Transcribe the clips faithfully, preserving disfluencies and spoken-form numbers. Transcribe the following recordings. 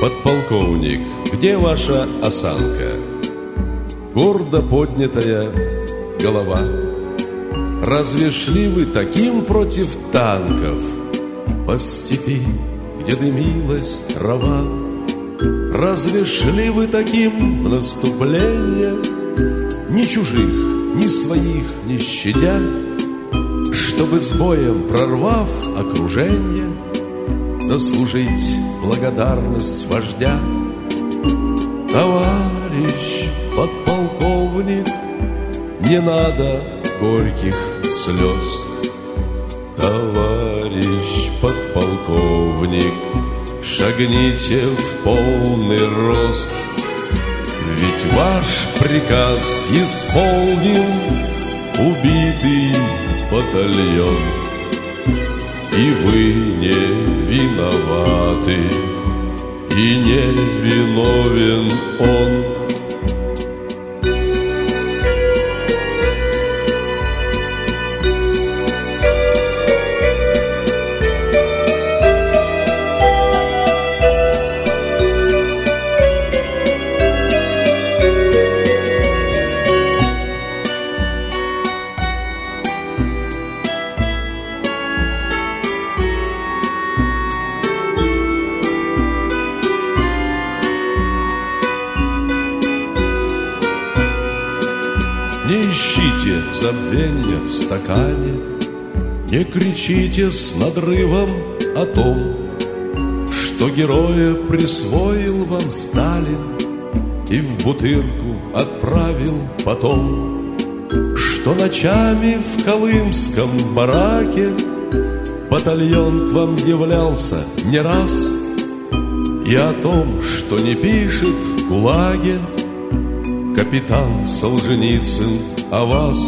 Подполковник, где ваша осанка? Гордо поднятая голова. Разве шли вы таким против танков по степи, где дымилась трава? Разве шли вы таким в наступление, ни чужих, ни своих не щадя, чтобы с боем, прорвав окружение, заслужить благодарность вождя? Товарищ подполковник, не надо горьких слез. Товарищ подполковник, шагните в полный рост, ведь ваш приказ исполнил убитый батальон, и вы не виноваты, и не виновен он. Не ищите забвенья в стакане, не кричите с надрывом о том, что героя присвоил вам Сталин и в бутырку отправил потом, что ночами в колымском бараке батальон к вам являлся не раз, и о том, что не пишет в ГУЛАГе капитан Солженицын о вас.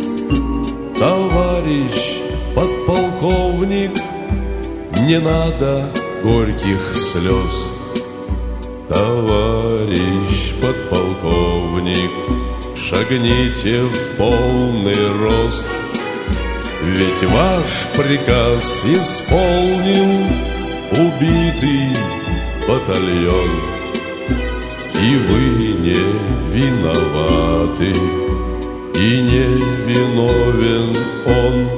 Товарищ подполковник, не надо горьких слез. Товарищ подполковник, шагните в полный рост, ведь ваш приказ исполнил убитый батальон, и вы не виноваты, и не виновен он.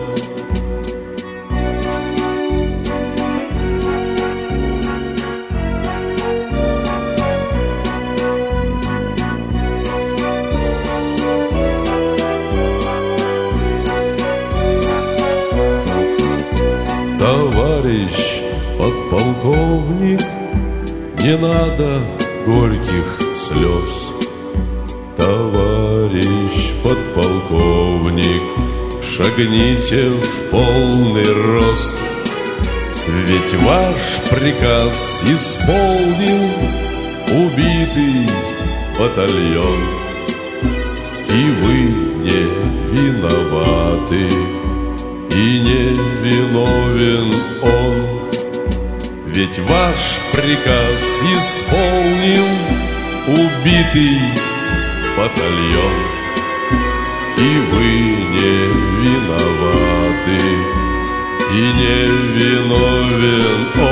Товарищ подполковник, не надо горьких слез. Товарищ подполковник, шагните в полный рост, ведь ваш приказ исполнил убитый батальон, и вы не виноваты, и не виновен он. Ведь ваш приказ исполнил убитый батальон, и вы не виноваты, и не виновен он.